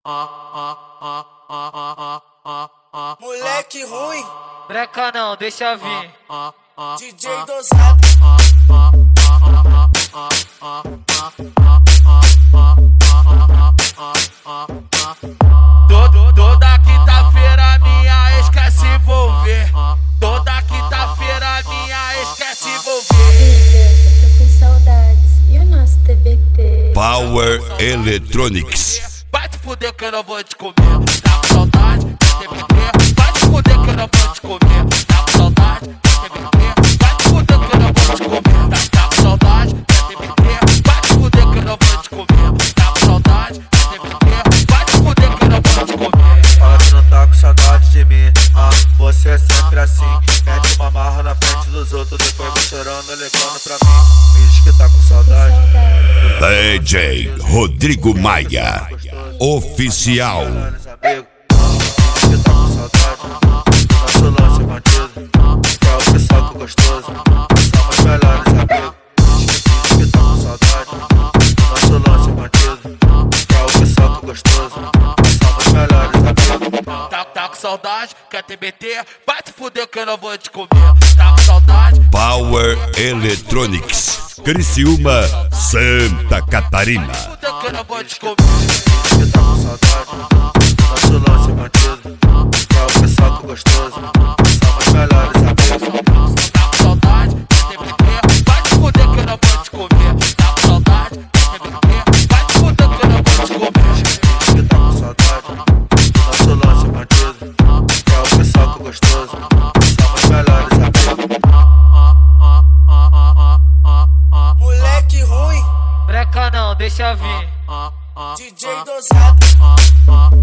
Moleque ruim, Breca não, deixa vir. DJ dosado. Toda quinta-feira minha ex quer se envolver. Toda quinta-feira minha ex quer se envolver. Eu tô com saudades. E o nosso TBT? Power Electronics. Vai te fuder que eu não vou te comer. Tá com saudade? TBT. Vai te fuder que eu não vou te comer. Tá com saudade? TBT. Vai te fuder que eu não vou te comer. Tá com saudade? TBT. Vai te fuder que eu não vou te comer. Tá com saudade? TBT. Vai te fuder que eu não vou te comer. Fala que não tá com saudade de mim, você é sempre assim. Mete uma marra na frente dos outros, depois vai chorando, ligando pra mim. Me diz que tá com saudade. DJ Rodrigo Maia Oficial. Amigo, me diz que tá com saudade. Nosso lance bandido, que é o pessoal que gostoso. Somos melhores amigos. Me diz que tá com saudade. Nosso lance bandido, que é o pessoal que gostoso. Somos melhores amigos. Tá com saudade? Quer TBT? Vai te fuder que eu não vou te comer. Tá com saudade? Power Electronics, Criciúma, Santa Catarina. Fuder que eu não vou te comer. Que tá com saudade, nosso lance bandido, que é o pessoal que gostoso, somos melhores amigos. Tá com saudade? TBT. Vai te fuder que eu não vou te comer. Tá com saudade? TBT. Vai te fuder que eu não vou te comer. Que tá com saudade, nosso lance bandido, que é o pessoal que gostoso, somos melhores amigos. Moleque ruim, Breca não, deixa vir. DJ dosado.